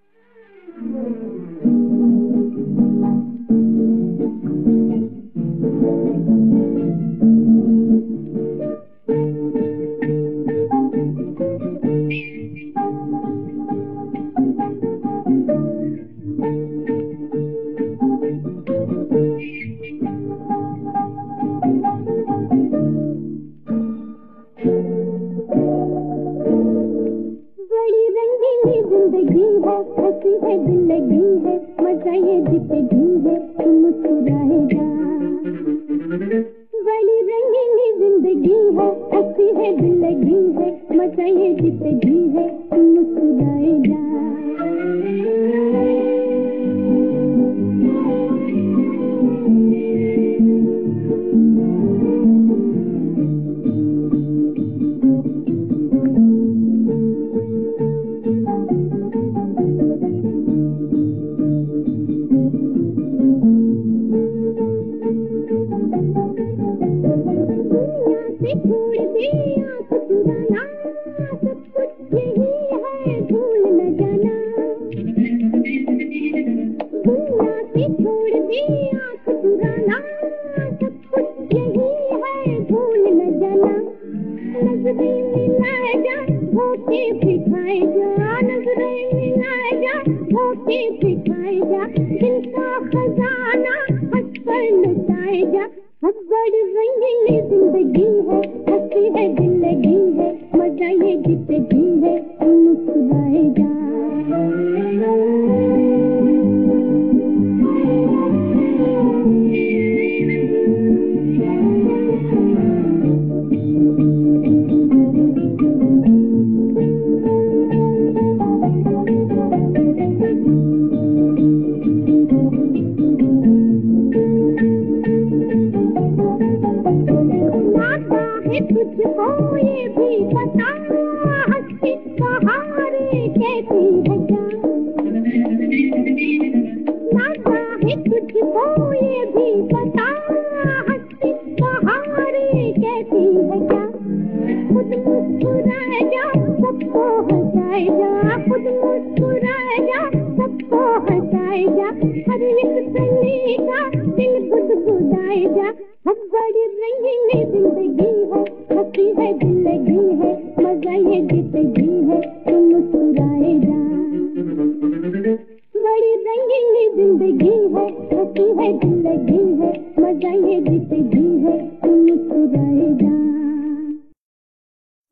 जिंदगी है हंसी है दिल लगी है मजा ये जिंदगी है तुम मुस्कुराए जा। बड़ी रंगीनी जिंदगी है हंसी है दिल लगी है मजा ये जिंदगी है तुम मुस्कुराए जा। छोड़ दे आँख चुराना सब कुछ यही है भूल न जाना। दुनिया से छोड़ दे आँख चुराना सब कुछ यही है भूल न जाना। नजरें मिला जा होके दिखाए जा नजरें मिला जा होके दिखाए जा दिल का खजाना हंस कर लुटाए जा। बड़ी रंगीनी जिंदगी है हंसी है दिल लगी है मजा ये जिंदगी है तुम मुस्कुराए जा। तुझको ये भी पता हंसी बहारें कैसी है क्या। नाता है तुझको ये भी पता हंसी बहारें कैसी है क्या। खुद मुस्कुराए जा सबको हंसाए जा खुद मुस्कुराए जा सबको हंसाए जा। हर एक सन्नी का दिल गुदगुदाए जा। हम बड़ी रंगीनी जिंदगी है हंसी है दिल लगी है मजा ये जिंदगी